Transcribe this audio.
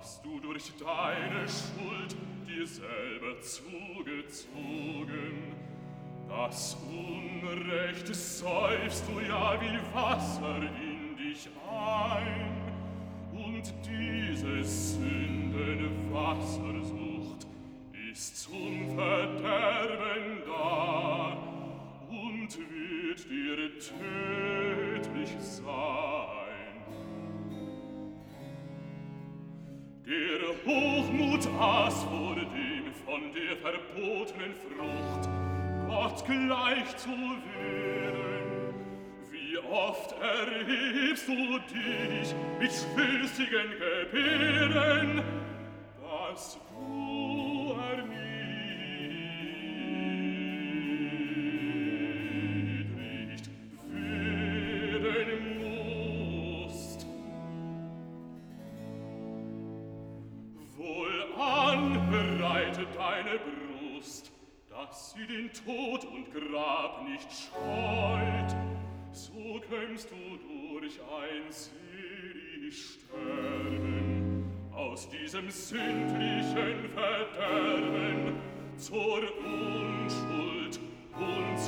hast du durch deine Schuld dir selber zugezogen. Das Unrecht säufst du ja wie Wasser in dich ein, und diese Sündenwassersucht ist zum Verderben da und wird dir tödlich sein. Der Hochmut aß vor dem von der verbotenen Frucht, Gott gleich zu werden. Wie oft erhebst du dich mit schwülstigen Gebärden, dass du erniedrigt werden musst. Wohlan bereitet deine Brust, dass sie den Tod und Grab nicht scheut, so kömmst du durch ein selig Sterben aus diesem sündlichen Verderben zur Unschuld und